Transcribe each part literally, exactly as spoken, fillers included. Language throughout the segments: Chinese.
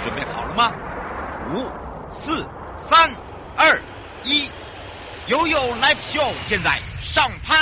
准备好了吗？五、四、三、二、一，悠悠 Live Show 现在上拍。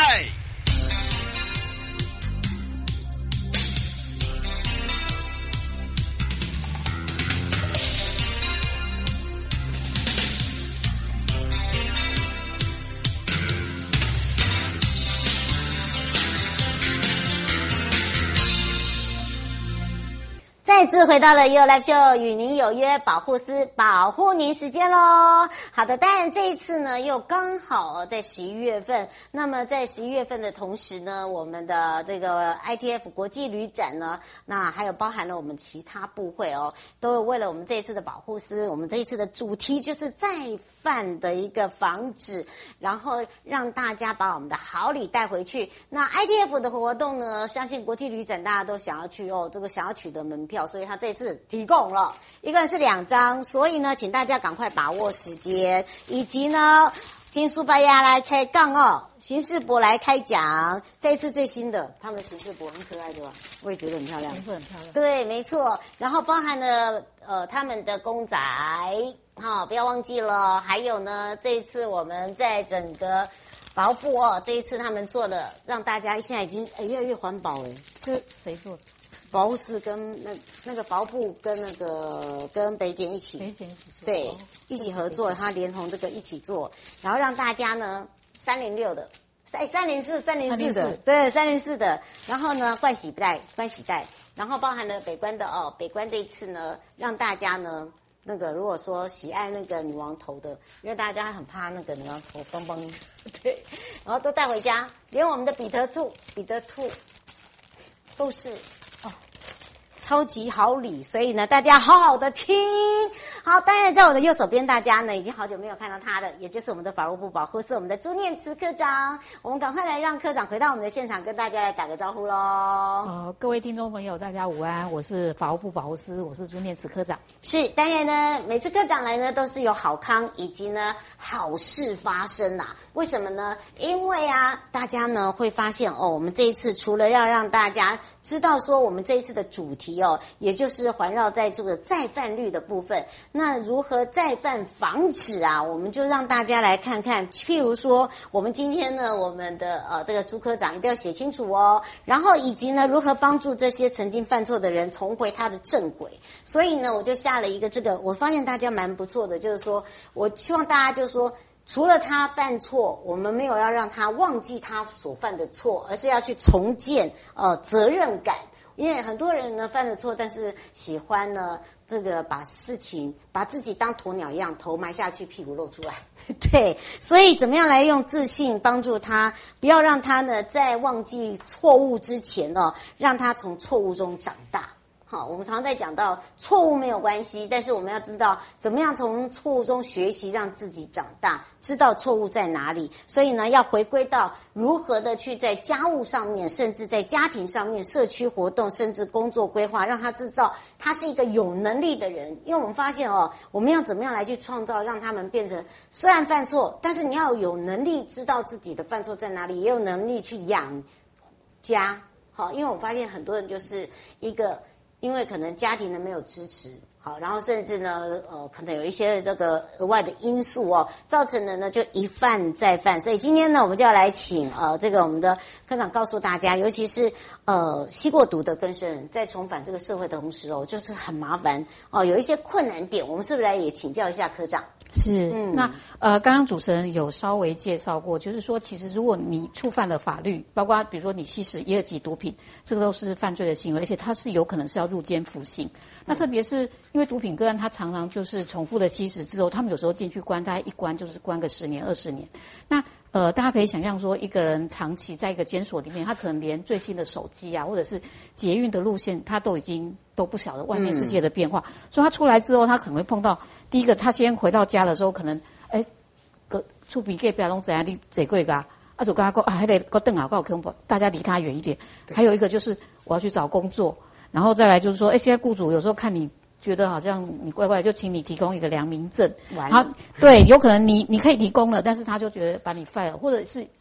再次回到了悠悠 Live Show 与您有约保护司保护您时间咯。好的，当然这一次呢又刚好在十一月份，那么在十一月份的同时呢，我们的这个 I T F 国际旅展呢，那还有包含了我们其他部会哦，都有为了我们这一次的保护司，我们这一次的主题就是再犯的一个防止，然后让大家把我们的好礼带回去。那 I T F 的活动呢，相信国际旅展大家都想要去哦，这个想要取得门票，所以他这一次提供了一个人是两张，所以呢，请大家赶快把握时间，以及呢，听苏白亚来开杠哦，刑事博来开讲，这一次最新的，他们的刑事博很可爱对吧？我也觉得很漂亮， 颜色很漂亮， 对，没错。然后包含了呃他们的公仔，哈、哦，不要忘记了。还有呢，这一次我们在整个保护哦，这一次他们做的让大家现在已经哎越来越环保哎， 这谁做的？ 保护司跟那那个保部跟那个跟北检一起， 北检一起做， 对， 哦、 一起合作，他连同这个一起做，然后让大家呢三零六的，哎三零四三零四的，对三零四的，然后呢盥洗袋盥洗袋，然后包含了北关的哦，北关这一次呢让大家呢那个如果说喜爱那个女王头的，因为大家很怕那个女王头崩崩，对，然后都带回家，连我们的彼得兔彼得兔都是。哦，超级好礼，所以呢，大家好好的听。好，当然在我的右手边，大家呢已经好久没有看到他的，也就是我们的法务部保护司我们的朱念慈科长。我们赶快来让科长回到我们的现场，跟大家来打个招呼喽。 呃，各位听众朋友，大家午安，我是法务部保护司，我是朱念慈科长。 是，当然呢，每次科长来呢，都是有好康以及呢好事发生啊。为什么呢？因为啊，大家呢会发现哦，我们这一次除了要让大家知道说我们这一次的主题哦，也就是环绕在这个再犯率的部分。那如何再犯防止啊？我们就让大家来看看，譬如说，我们今天呢，我们的呃这个朱科长一定要写清楚哦，然后以及呢，如何帮助这些曾经犯错的人重回他的正轨。所以呢，我就下了一个这个，我发现大家蛮不错的，就是说我希望大家就是说。除了他犯错，我们没有要让他忘记他所犯的错，而是要去重建呃责任感。因为很多人呢犯了错，但是喜欢呢这个把事情把自己当鸵鸟一样，头埋下去，屁股露出来。对，所以怎么样来用自信帮助他，不要让他呢在忘记错误之前呢，让他从错误中长大。好，我们常常在讲到错误没有关系，但是我们要知道怎么样从错误中学习，让自己长大，知道错误在哪里。所以呢，要回归到如何的去在家务上面，甚至在家庭上面、社区活动，甚至工作规划，让他知道他是一个有能力的人。因为我们发现哦，我们要怎么样来去创造，让他们变成虽然犯错，但是你要有能力知道自己的犯错在哪里，也有能力去养家。好，因为我发现很多人就是一个。因为可能家庭呢没有支持，好，然后甚至呢，呃，可能有一些这个额外的因素哦，造成的呢就一犯再犯。所以今天呢，我们就要来请呃这个我们的科长告诉大家，尤其是呃吸过毒的更生人在重返这个社会的同时哦，就是很麻烦哦，有一些困难点，我们是不是来也请教一下科长？ 是， 嗯， 那呃，刚刚主持人有稍微介绍过，就是说，其实如果你触犯了法律，包括比如说你吸食一二级毒品，这个都是犯罪的行为，而且它是有可能是要入监服刑。那特别是因为毒品个案，它常常就是重复的吸食之后，他们有时候进去关，大概一关就是关个十年、二十年。那呃，大家可以想象说，一个人长期在一个监所里面，他可能连最新的手机啊，或者是捷运的路线，他都已经都不晓得外面世界的变化。嗯、所以他出来之后，他可能会碰到第一个，他先回到家的时候，可能哎，个厝边隔壁拢怎样你坐过噶？啊，就跟他说啊，还得个凳啊，够恐怖，大家离他远一点。还有一个就是我要去找工作，然后再来就是说，哎，现在雇主有时候看你。觉得好像你怪怪，就请你提供一个良民证。好，对，有可能你你可以提供了，但是他就觉得把你 fire， 或者是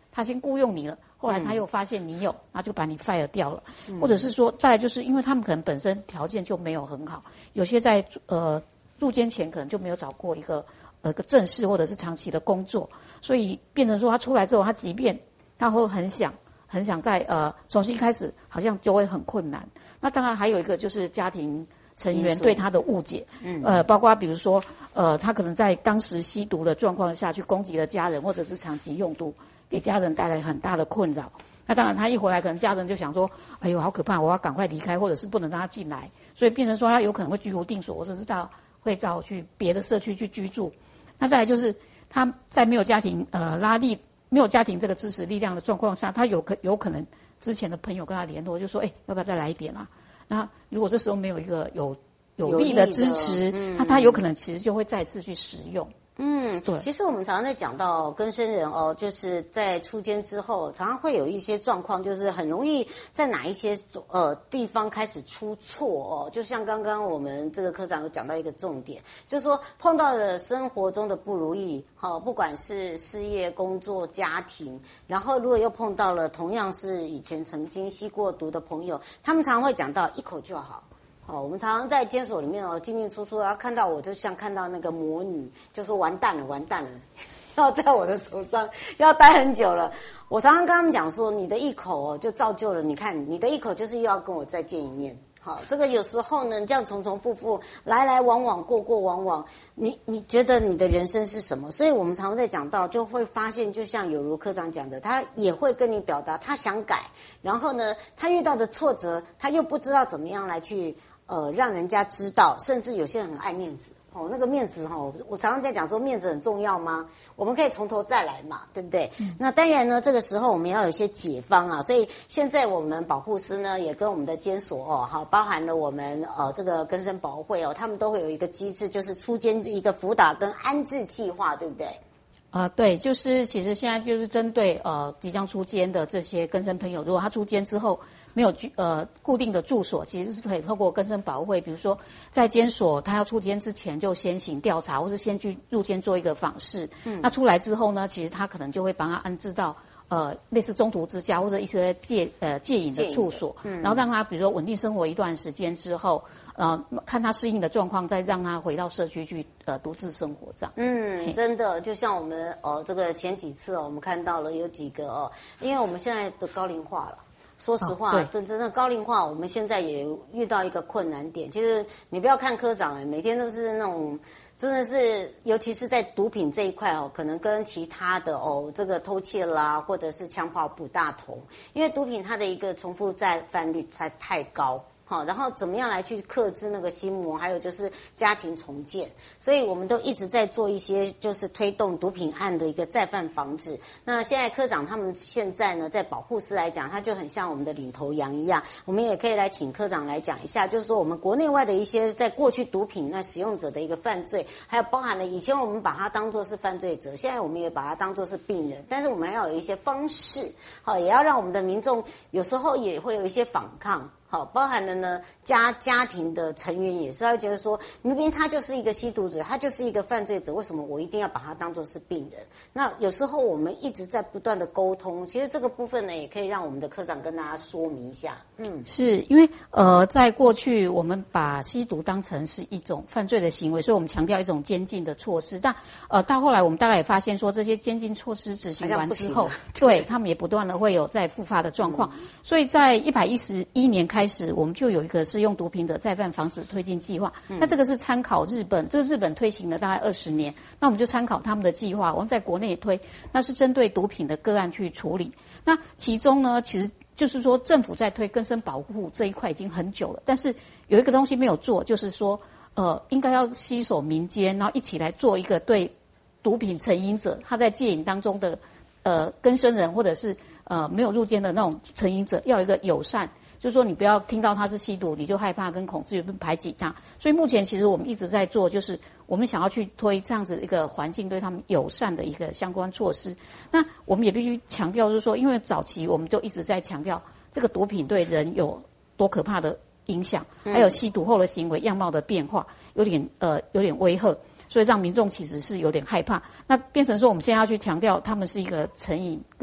他先雇佣你了，后来他又发现你有，然后就把你 fire 掉了，嗯、或者是说，再来就是因为他们可能本身条件就没有很好，有些在呃入监前可能就没有找过一个呃个正式或者是长期的工作，所以变成说他出来之后，他即便他会很想很想再呃重新开始，好像就会很困难。那当然还有一个就是家庭成员对他的误解，嗯，呃，包括比如说，呃，他可能在当时吸毒的状况下去攻击了家人，或者是长期用毒，给家人带来很大的困扰。那当然，他一回来，可能家人就想说，哎呦，好可怕，我要赶快离开，或者是不能让他进来，所以变成说他有可能会居无定所，或者是到会到去别的社区去居住。那再来就是他在没有家庭呃拉力、没有家庭这个支持力量的状况下，他有可有可能之前的朋友跟他联络，就说，哎，要不要再来一点啊？那如果这时候没有一个有有力的支持，嗯、他他有可能其实就会再次去使用。 嗯，对。其实我们常常在讲到更生人哦，就是在出监之后，常常会有一些状况，就是很容易在哪一些呃地方开始出错哦。就像刚刚我们这个科长有讲到一个重点，就是说碰到了生活中的不如意，好、哦，不管是事业、工作、家庭，然后如果又碰到了同样是以前曾经吸过毒的朋友，他们常常会讲到一口就好。哦，我们常常在监所里面哦，进进出出，然后看到我就像看到那个魔女，就是完蛋了，完蛋了，要在我的手上要待很久了。我常常跟他们讲说，你的一口哦，就造就了，你看你的一口就是又要跟我再见一面。好，这个有时候呢，这样重重复复，来来往往，过过往往，你你觉得你的人生是什么？所以我们常常在讲到，就会发现，就像有如科长讲的，他也会跟你表达他想改，然后呢，他遇到的挫折，他又不知道怎么样来去。呃，让人家知道，甚至有些人很爱面子哦。那个面子哦，我常常在讲说，面子很重要吗？我们可以从头再来嘛，对不对？嗯、那当然呢，这个时候我们要有一些解方啊。所以现在我们保护司呢，也跟我们的监所哦，好，包含了我们呃这个更生保护会哦，他们都会有一个机制，就是出监一个辅导跟安置计划，对不对？ 啊、呃，对，就是其实现在就是针对呃即将出监的这些更生朋友，如果他出监之后没有居呃固定的住所，其实是可以透过更生保护会，比如说在监所他要出监之前就先行调查，或是先去入监做一个访视。嗯，那出来之后呢，其实他可能就会帮他安置到呃类似中途之家或者一些戒呃戒瘾的处所，嗯，然后让他比如说稳定生活一段时间之后。呃，看他适应的状况，再让他回到社区去呃独自生活这样。 嗯，真的，就像我们呃这个前几次哦，我们看到了有几个哦，因为我们现在的高龄化了。说实话，哦、真真的高龄化，我们现在也遇到一个困难点。其实你不要看科长哎，每天都是那种，真的是，尤其是在毒品这一块哦，可能跟其他的哦，这个偷窃啦，或者是枪炮不大同，因为毒品它的一个重复再犯率才太高。好，然后怎么样来去克制那个心魔，还有就是家庭重建，所以我们都一直在做一些就是推动毒品案的一个再犯防治。那现在科长他们现在呢，在保护司来讲，他就很像我们的领头羊一样，我们也可以来请科长来讲一下，就是说我们国内外的一些在过去毒品那使用者的一个犯罪，还有包含了以前我们把它当作是犯罪者，现在我们也把它当作是病人，但是我们要有一些方式，好，也要让我们的民众有时候也会有一些反抗。好，包含了呢家家庭的成员也是要觉得说，明明他就是一个吸毒者，他就是一个犯罪者，为什么我一定要把他当作是病人？那有时候我们一直在不断的沟通，其实这个部分呢，也可以让我们的科长跟大家说明一下。嗯， 是因为呃，在过去我们把吸毒当成是一种犯罪的行为，所以我们强调一种监禁的措施。但呃，到后来我们大概也发现说，这些监禁措施执行完之后，对他们也不断的会有再复发的状况。嗯、所以在一百一十一年开始，我们就有一个适用毒品的再犯防止推进计划。嗯、那这个是参考日本，这日本推行了大概二十年，那我们就参考他们的计划，我们在国内也推，那是针对毒品的个案去处理。那其中呢，其实就是说政府在推更生保护这一块已经很久了，但是有一个东西没有做，就是说呃，应该要携手民间，然后一起来做一个对毒品成瘾者他在戒瘾当中的呃更生人或者是呃没有入监的那种成瘾者，要有一个友善。就是说，你不要听到他是吸毒，你就害怕跟恐惧排挤他。所以目前其实我们一直在做，就是我们想要去推这样子一个环境对他们友善的一个相关措施。那我们也必须强调，就是说，因为早期我们就一直在强调这个毒品对人有多可怕的影响，还有吸毒后的行为样貌的变化，有点呃有点威吓，所以让民众其实是有点害怕。那变成说，我们现在要去强调他们是一个成瘾跟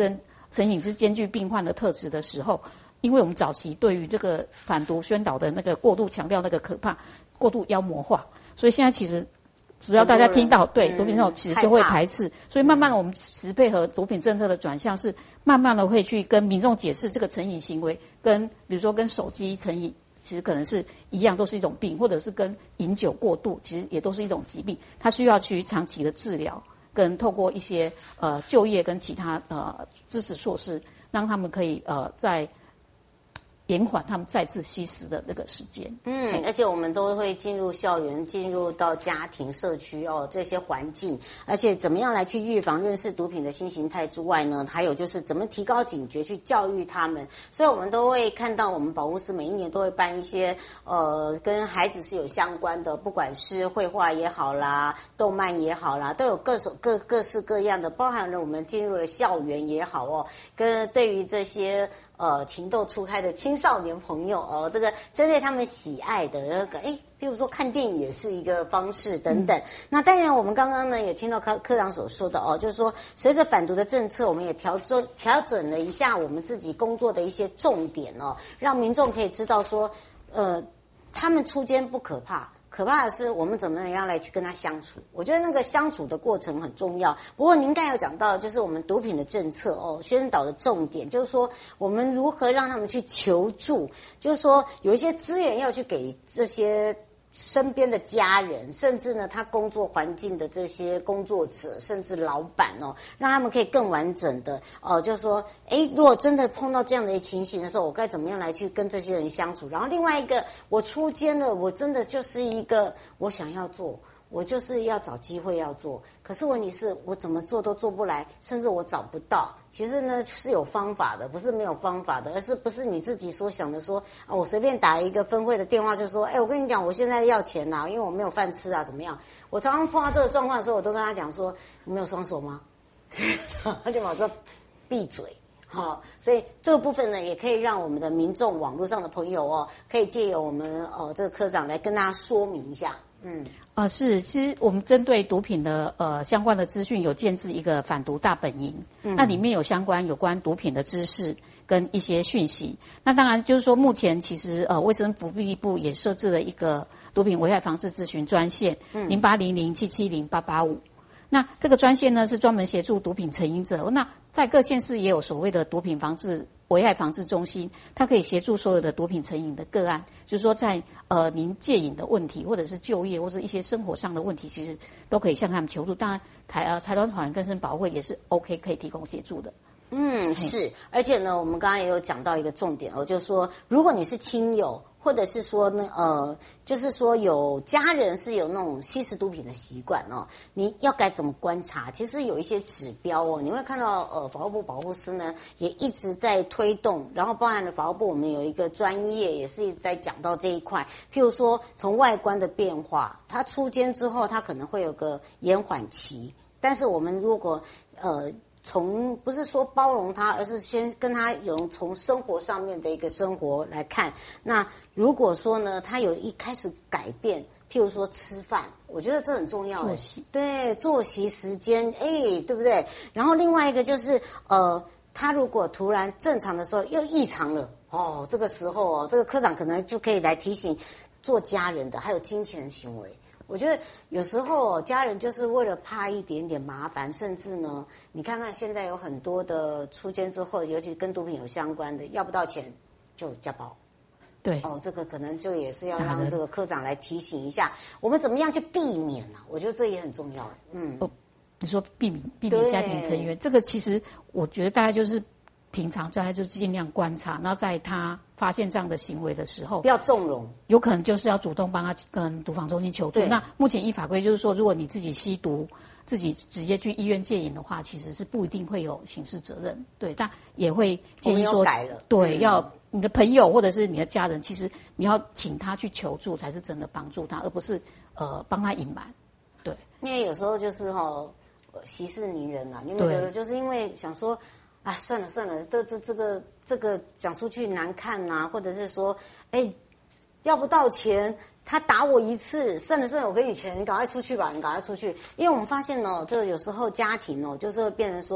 成瘾是兼具病患的特质的时候，因为我们早期对于这个反毒宣导的那个过度强调那个可怕、过度妖魔化，所以现在其实只要大家听到对毒品这种，其实就会排斥。所以慢慢的，我们其实配合毒品政策的转向，是慢慢的会去跟民众解释这个成瘾行为，跟比如说跟手机成瘾，其实可能是一样，都是一种病，或者是跟饮酒过度，其实也都是一种疾病，它需要去长期的治疗，跟透过一些呃就业跟其他呃支持措施，让他们可以呃在延缓他们再次吸食的那个时间。 嗯，而且我们都会进入校园，进入到家庭、社区哦这些环境，而且怎么样来去预防认识毒品的新形态之外呢，还有就是怎么提高警觉，去教育他们。所以我们都会看到，我们保护司每一年都会办一些呃跟孩子是有相关的，不管是绘画也好啦，动漫也好啦，都有各种各各式各样的，包含了我们进入了校园也好哦，跟对于这些。呃，情窦初开的青少年朋友哦，这个针对他们喜爱的那个，哎，比如说看电影也是一个方式等等。嗯、那当然，我们刚刚呢也听到科科长所说的哦，就是说随着反毒的政策，我们也调整调整了一下我们自己工作的一些重点哦，让民众可以知道说，呃，他们出监不可怕。可怕的是我们怎么样来去跟他相处，我觉得那个相处的过程很重要。不过您刚才有讲到，就是我们毒品的政策哦，宣导的重点就是说我们如何让他们去求助，就是说有一些资源要去给这些身边的家人，甚至呢他工作环境的这些工作者，甚至老板哦，让他们可以更完整的哦，就是说，诶，如果真的碰到这样的一情形的时候，我该怎么样来去跟这些人相处？然后另外一个，我出监了，我真的就是一个我想要做。我就是要找机会要做，可是问题是我怎么做都做不来，甚至我找不到。其实呢是有方法的，不是没有方法的，而是不是你自己所想的说啊，我随便打一个分会的电话就说，哎，我跟你讲，我现在要钱啦，因为我没有饭吃啊，怎么样？我常常碰到这个状况的时候，我都跟他讲说，你没有双手吗？他就马上闭嘴。好、哦，所以这个部分呢，也可以让我们的民众、网络上的朋友哦，可以借由我们呃这个科长来跟大家说明一下。嗯， 啊、呃、是，其实我们针对毒品的呃相关的资讯有建制一个反毒大本营，嗯，那里面有相关有关毒品的知识跟一些讯息。那当然就是说，目前其实呃卫生福利部也设置了一个毒品危害防治咨询专线，嗯，零八零零七七零八八五。那这个专线呢是专门协助毒品成瘾者，那在各县市也有所谓的毒品防治危害防治中心，它可以协助所有的毒品成瘾的个案，就是说在呃您戒瘾的问题，或者是就业或者一些生活上的问题，其实都可以向他们求助。当然台呃台湾法人更生保护会也是 OK 可以提供协助的。 嗯，是，而且呢，我们刚刚也有讲到一个重点哦，就是说，如果你是亲友，或者是说呢，呃，就是说有家人是有那种吸食毒品的习惯哦，你要该怎么观察？其实有一些指标哦，你会看到，呃，法务部保护司呢也一直在推动，然后包含了法务部我们有一个专业也是一直在讲到这一块，譬如说从外观的变化，他出监之后，他可能会有个延缓期，但是我们如果呃。从不是说包容他，而是先跟他有从生活上面的一个生活来看。那如果说呢，他有一开始改变，譬如说吃饭，我觉得这很重要。作息对作息时间，哎，对不对？然后另外一个就是呃，他如果突然正常的时候又异常了，哦，这个时候哦，这个科长可能就可以来提醒做家人的，还有金钱行为。我觉得有时候家人就是为了怕一点点麻烦，甚至呢，你看看现在有很多的出监之后，尤其跟毒品有相关的，要不到钱就家暴。 对， 哦，这个可能就也是要让这个科长来提醒一下，我们怎么样去避免啊？我觉得这也很重要。嗯， 哦，你说避免避免家庭成员，这个其实我觉得大概就是平常大家就尽量观察，然后在他发现这样的行为的时候， 不要纵容， 有可能就是要主动帮他跟毒防中心求助。那目前依法规就是说，如果你自己吸毒，自己直接去医院戒瘾的话，其实是不一定会有刑事责任。对，但也会建议说， 改了， 对，嗯、要你的朋友或者是你的家人，其实你要请他去求助，才是真的帮助他，而不是呃帮他隐瞒。对， 因为有时候就是哈、哦，息事宁人啊，你有没有觉得就是因为想说。啊，算了算了，这这这个这个讲出去难看呐、啊，或者是说，哎，要不到钱，他打我一次，算了算了，我给你钱，你赶快出去吧，你赶快出去。因为我们发现哦，这有时候家庭哦，就是会变成说，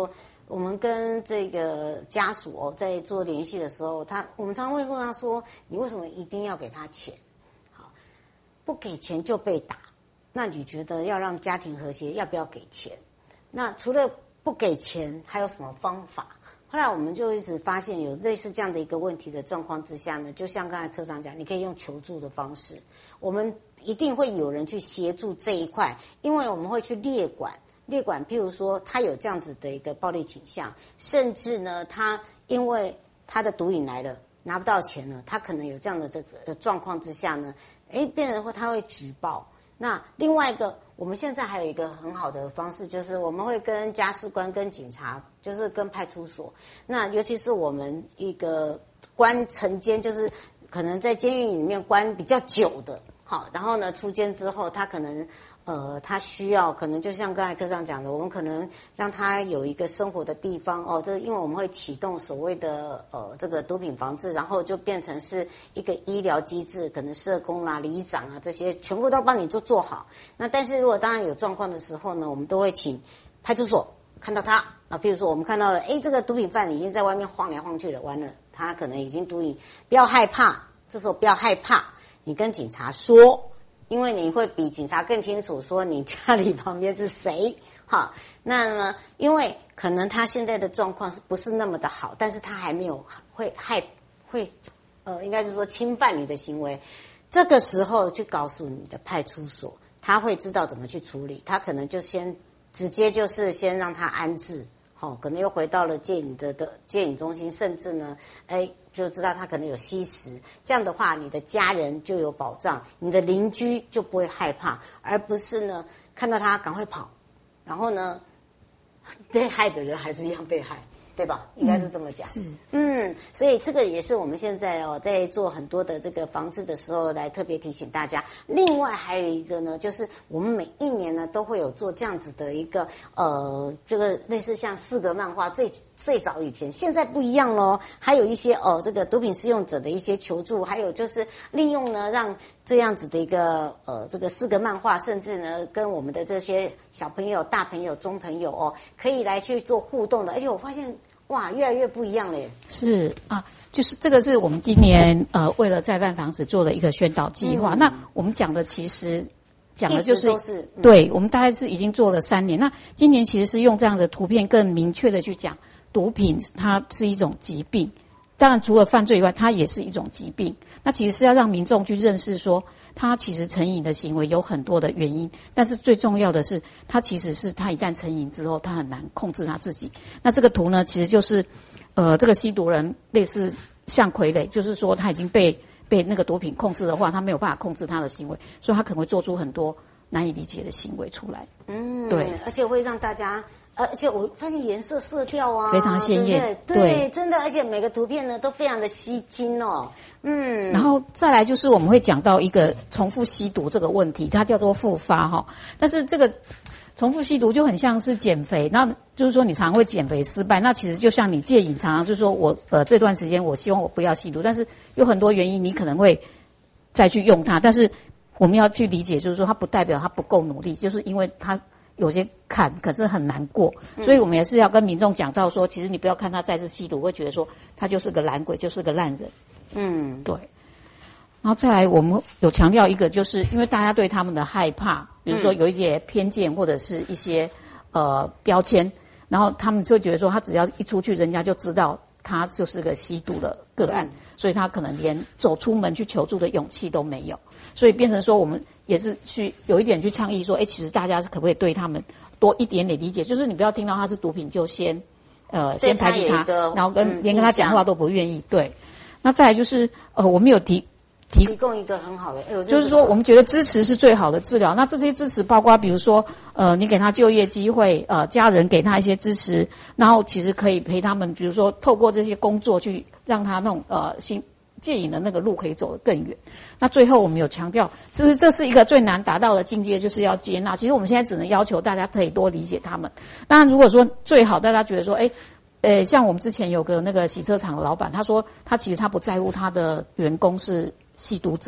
我们跟这个家属哦在做联系的时候，他我们常常会问他说：“你为什么一定要给他钱？好，不给钱就被打。那你觉得要让家庭和谐，要不要给钱？那除了不给钱，还有什么方法？”后来我们就一直发现有类似这样的一个问题的状况之下呢，就像刚才科长讲，你可以用求助的方式，我们一定会有人去协助这一块，因为我们会去列管。列管，譬如说他有这样子的一个暴力倾向，甚至呢，他因为他的毒瘾来了，拿不到钱了，他可能有这样的这个状况之下呢，诶，变成会他会举报。那另外一个，我们现在还有一个很好的方式，就是我们会跟家事官、跟警察，就是跟派出所。那尤其是我们一个关惩监，就是可能在监狱里面关比较久的，好，然后呢出监之后，他可能。呃，他需要可能就像刚才科长讲的，我们可能让他有一个生活的地方哦。这因为我们会启动所谓的呃这个毒品防治，然后就变成是一个医疗机制，可能社工啦、里长啊这些全部都帮你做做好。那但是如果当然有状况的时候呢，我们都会请派出所看到他啊，譬如说我们看到了，哎，这个毒品犯已经在外面晃来晃去了，完了，他可能已经毒瘾，不要害怕，这时候不要害怕，你跟警察说。因为你会比警察更清楚说你家里旁边是谁，好，那呢，因为可能他现在的状况是不是那么的好，但是他还没有会害会，呃，应该是说侵犯你的行为，这个时候去告诉你的派出所，他会知道怎么去处理，他可能就先直接就是先让他安置，好，可能又回到了戒瘾的的戒瘾中心，甚至呢，哎。就知道他可能有吸食，这样的话，你的家人就有保障，你的邻居就不会害怕，而不是呢看到他赶快跑，然后呢被害的人还是一样被害，对吧？应该是这么讲。 是， 嗯，所以这个也是我们现在哦在做很多的这个防治的时候来特别提醒大家。另外还有一个呢，就是我们每一年呢都会有做这样子的一个呃，这个类似像四格漫画最。最早以前，现在不一样咯，还有一些哦，这个毒品使用者的一些求助，还有就是利用呢，让这样子的一个呃，这个四个漫画，甚至呢，跟我们的这些小朋友、大朋友、中朋友哦，可以来去做互动的。而且我发现，哇，越来越不一样了耶。 是啊，就是这个是我们今年呃，为了再犯防止做了一个宣导计划。嗯、那我们讲的其实。讲的就是， 是嗯、 对我们大概是已经做了三年。那今年其实是用这样的图片更明确的去讲，毒品它是一种疾病，当然除了犯罪以外，它也是一种疾病。那其实是要让民众去认识说，它其实成瘾的行为有很多的原因，但是最重要的是，它其实是它一旦成瘾之后，它很难控制他自己。那这个图呢，其实就是呃，这个吸毒人类似像傀儡，就是说他已经被。被那个毒品控制的话，他没有办法控制他的行为，所以他可能会做出很多难以理解的行为出来。 嗯， 对， 而且会让大家，而且我发现颜色色调啊非常鲜艳， 对, 对, 对，真的，而且每个图片呢都非常的吸睛哦。嗯， 然后再来就是我们会讲到一个重复吸毒这个问题，它叫做复发哈，但是这个。重复吸毒就很像是减肥，那就是说你常常会减肥失败，那其实就像你戒瘾，常常就是说我呃这段时间我希望我不要吸毒，但是有很多原因你可能会再去用它，但是我们要去理解，就是说它不代表它不够努力，就是因为它有些坎可是很难过，所以我们也是要跟民众讲到说，其实你不要看他再次吸毒，会觉得说他就是个懒鬼，就是个烂人。嗯，对。然后再来，我们有强调一个，就是因为大家对他们的害怕，比如说有一些偏见或者是一些呃标签，然后他们就觉得说，他只要一出去，人家就知道他就是个吸毒的个案，所以他可能连走出门去求助的勇气都没有，所以变成说，我们也是去有一点去倡议说，哎，其实大家可不可以对他们多一点点理解，就是你不要听到他是毒品就先呃先排挤他，然后跟、嗯、连跟他讲话都不愿意。对，那再来就是呃，我们有提。 提供一个很好的，哎、 就是说我们觉得支持是最好的治疗。那这些支持包括比如说，呃，你给他就业机会，呃，家人给他一些支持，然后其实可以陪他们，比如说透过这些工作去让他那种呃心戒瘾的那个路可以走得更远。那最后我们有强调，其实这是一个最难达到的境界，就是要接纳。其实我们现在只能要求大家可以多理解他们。当然，如果说最好大家觉得说，哎。呃，像我们之前有个那个洗车场的老板，他说他其实他不在乎他的员工是吸毒者，因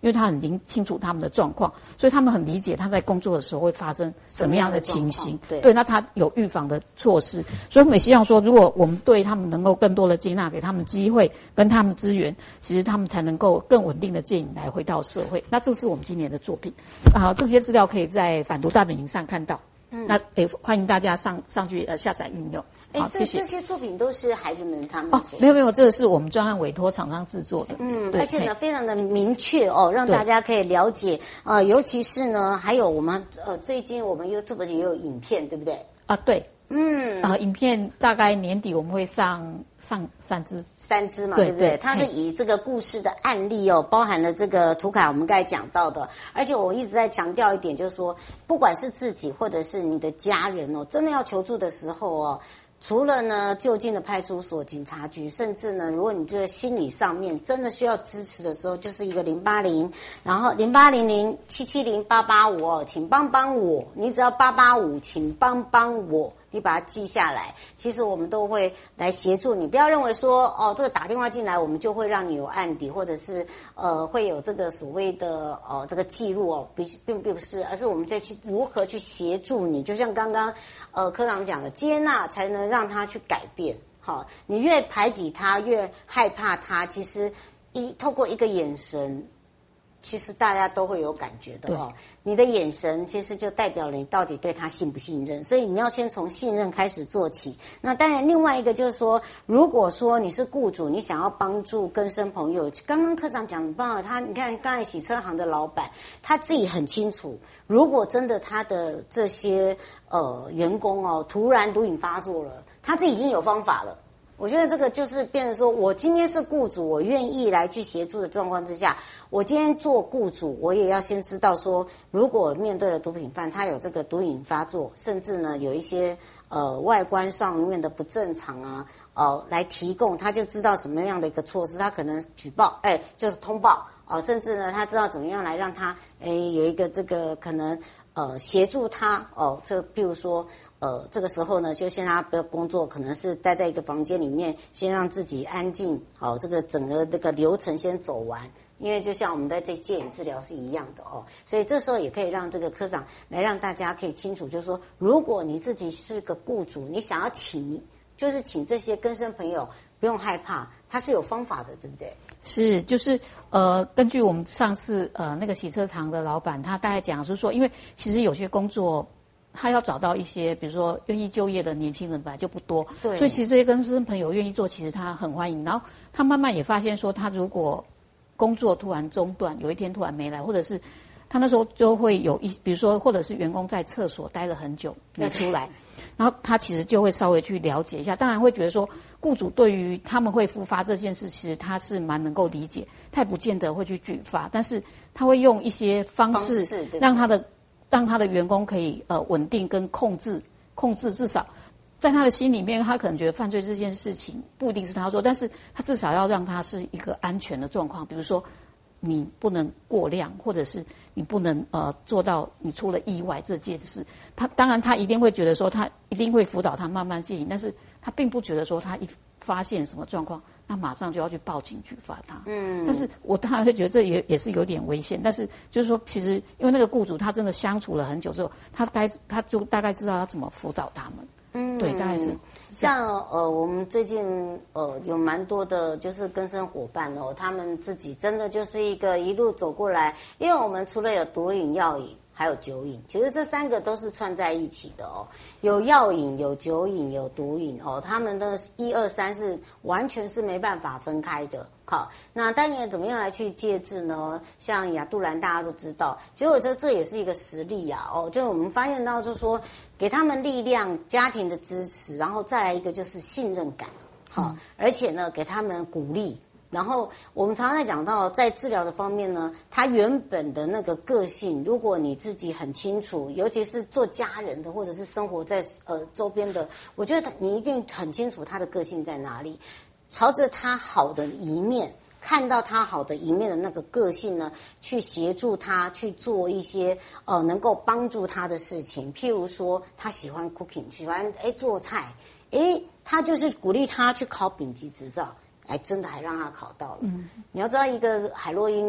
因为他很清清楚他们的状况，所以他们很理解他在工作的时候会发生什么样的情形。 对对，那他有预防的措施，所以我们也希望说，如果我们对他们能够更多的接纳，给他们机会跟他们资源，其实他们才能够更稳定的建议来回到社会。那这是我们今年的作品啊，这些资料可以在反毒大本营上看到。嗯，那也欢迎大家上上去呃下载运用。 好，这这些作品都是孩子们他们哦，没有没有，这个是我们专案委托厂商制作的。 嗯，而且呢非常的明确哦，让大家可以了解呃，尤其是呢，还有我们呃最近我们 YouTube 也有影片，对不对？ 啊，对。 嗯啊、呃，影片大概年底我们会上上三支， 三支嘛， 对对不对？它是以这个故事的案例哦，包含了这个图卡我们刚才讲到的，而且我一直在强调一点，就是说，不管是自己或者是你的家人哦，真的要求助的时候哦。除了呢，就近的派出所、警察局，甚至呢，如果你觉得心理上面真的需要支持的时候，就是一个零八零，然后零八零零七七零八八五哦，请帮帮我，你只要八八五，请帮帮我，你把它记下来。其实我们都会来协助你，不要认为说哦，这个打电话进来，我们就会让你有案底，或者是呃会有这个所谓的呃这个记录哦，并并并不是，而是我们再去如何去协助你，就像刚刚呃科长讲的，接纳才能让他去改变。好，你越排挤他，越害怕他，其实一透过一个眼神。其实大家都会有感觉的哦，你的眼神其实就代表了你到底对他信不信任，所以你要先从信任开始做起。那当然，另外一个就是说，如果说你是雇主，你想要帮助更生朋友，刚刚科长讲很棒了，他你看刚才洗车行的老板，他自己很清楚，如果真的他的这些呃员工哦突然毒瘾发作了，他自己已经有方法了。我觉得这个就是变成说，我今天是雇主，我愿意来去协助的状况之下，我今天做雇主，我也要先知道说，如果面对了毒品犯，他有这个毒瘾发作，甚至呢有一些呃外观上面的不正常啊，呃来提供，他就知道什么样的一个措施，他可能举报，哎，就是通报，哦、呃，甚至呢他知道怎么样来让他，哎，有一个这个可能呃协助他，哦、呃，这譬如说。呃，这个时候呢，就先他不要工作，可能是待在一个房间里面，先让自己安静，好，这个整个这个流程先走完。因为就像我们在这戒瘾治疗是一样的哦，所以这时候也可以让这个科长来让大家可以清楚，就是说，如果你自己是个雇主，你想要请，就是请这些更生朋友，不用害怕，他是有方法的，对不对？ 是，就是呃，根据我们上次呃那个洗车场的老板，他大概讲是说，因为其实有些工作。他要找到一些，比如说愿意就业的年轻人本来就不多， 对， 所以其实这些更生朋友愿意做，其实他很欢迎。然后他慢慢也发现说，他如果工作突然中断，有一天突然没来，或者是他那时候就会有一，比如说或者是员工在厕所待了很久没出来，然后他其实就会稍微去了解一下，当然会觉得说，雇主对于他们会复发这件事，其实他是蛮能够理解，他也不见得会去举发，但是他会用一些方式让他的。让他的员工可以呃稳定跟控制，控制至少在他的心里面，他可能觉得犯罪这件事情不一定是他做，但是他至少要让他是一个安全的状况，比如说你不能过量，或者是你不能呃做到你出了意外这件事。他当然他一定会觉得说他一定会辅导他慢慢进行，但是他并不觉得说他一发现什么状况，那马上就要去报警举发他。嗯，但是我当然会觉得这也也是有点危险。但是就是说，其实因为那个雇主他真的相处了很久之后，他该他就大概知道要怎么辅导他们。嗯，对，大概是像呃，我们最近呃有蛮多的，就是更生伙伴哦，他们自己真的就是一个一路走过来，因为我们除了有毒瘾、药瘾。还有酒瘾，其实这三个都是串在一起的哦。有药瘾、有酒瘾、有毒瘾哦，他们的一二三是完全是没办法分开的。好，那当然怎么样来去戒治呢？像亚杜兰大家都知道，其实我觉得这也是一个实例啊。哦，就我们发现到，就是说给他们力量、家庭的支持，然后再来一个就是信任感。好，嗯、而且呢，给他们鼓励。然后我们常常在讲到，在治疗的方面呢，他原本的那个个性，如果你自己很清楚，尤其是做家人的，或者是生活在呃周边的，我觉得你一定很清楚他的个性在哪里，朝着他好的一面，看到他好的一面的那个个性呢，去协助他去做一些呃能够帮助他的事情，譬如说他喜欢 cooking， 喜欢哎做菜，哎他就是鼓励他去考丙级执照。哎，真的还让他考到了。嗯，你要知道，一个海洛因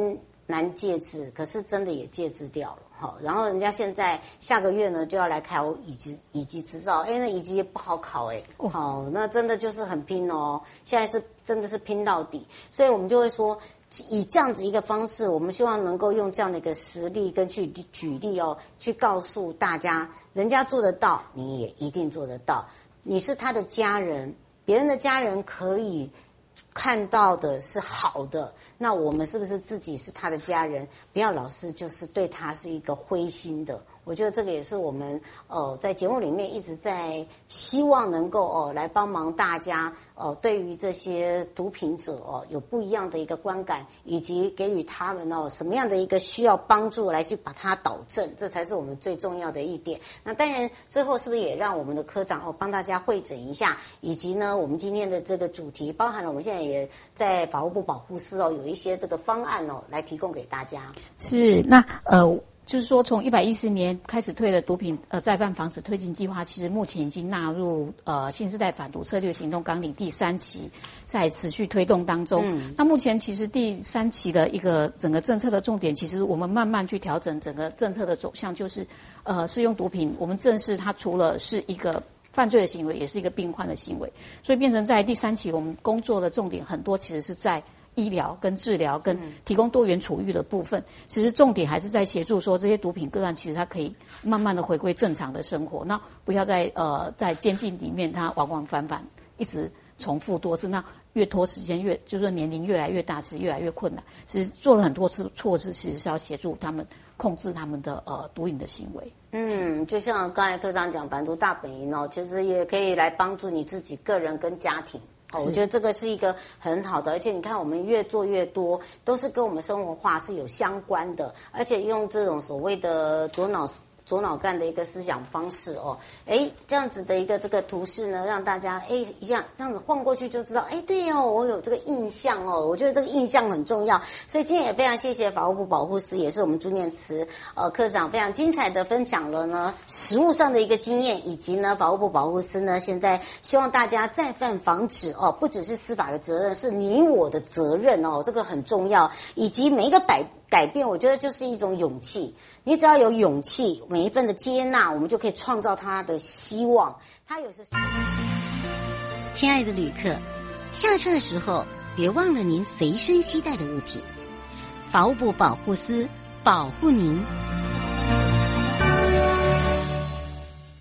难戒治，可是真的也戒治掉了。好，然后人家现在下个月呢就要来考乙级乙级执照，哎，那乙级也不好考哎，好、哦，那真的就是很拼哦。现在是真的是拼到底，所以我们就会说，以这样子一个方式，我们希望能够用这样的一个实例跟去举例哦，去告诉大家，人家做得到，你也一定做得到。你是他的家人，别人的家人可以看到的是好的，那我们是不是自己是他的家人？不要老是就是对他是一个灰心的。我觉得这个也是我们呃在节目里面一直在希望能够哦、呃、来帮忙大家呃对于这些毒品者哦、呃、有不一样的一个观感，以及给予他们哦什么样的一个需要帮助来去把它导正，这才是我们最重要的一点。那当然最后是不是也让我们的科长哦帮大家汇整一下，以及呢我们今天的这个主题包含了我们现在也在法务部保护司哦有一些这个方案哦来提供给大家。 是那呃。就是说，从一百一十年开始推的毒品呃再犯防止推进计划，其实目前已经纳入呃新世代反毒策略行动纲领第三期，在持续推动当中。嗯，那目前其实第三期的一个整个政策的重点，其实我们慢慢去调整整个政策的走向，就是呃适用毒品，我们正视它除了是一个犯罪的行为，也是一个病患的行为，所以变成在第三期我们工作的重点很多其实是在医疗跟治疗跟提供多元处遇的部分，其实重点还是在协助说这些毒品个案，其实它可以慢慢的回归正常的生活，那不要在呃在监禁里面它往往返返一直重复多次，那越拖时间越就是说年龄越来越大，其实越来越困难。其实做了很多次措施，其实是要协助他们控制他们的呃毒瘾的行为。 嗯，就像刚才科长讲反毒大本营哦，其实也可以来帮助你自己个人跟家庭。哦，我觉得这个是一个很好的，而且你看我们越做越多，都是跟我们生活化是有相关的，而且用这种所谓的左脑左脑干的一个思想方式哦，哎，这样子的一个这个图示呢，让大家哎一样这样子晃过去就知道，哎，对哦，我有这个印象哦，我觉得这个印象很重要，所以今天也非常谢谢法务部保护司，也是我们朱念慈呃科长非常精彩的分享了呢实务上的一个经验，以及呢法务部保护司呢现在希望大家再犯防止哦，不只是司法的责任，是你我的责任哦，这个很重要，以及每一个改改变，我觉得就是一种勇气。你只要有勇气，每一份的接纳，我们就可以创造他的希望。他有时， 亲爱的旅客，下车的时候别忘了您随身携带的物品。法务部保护司保护您。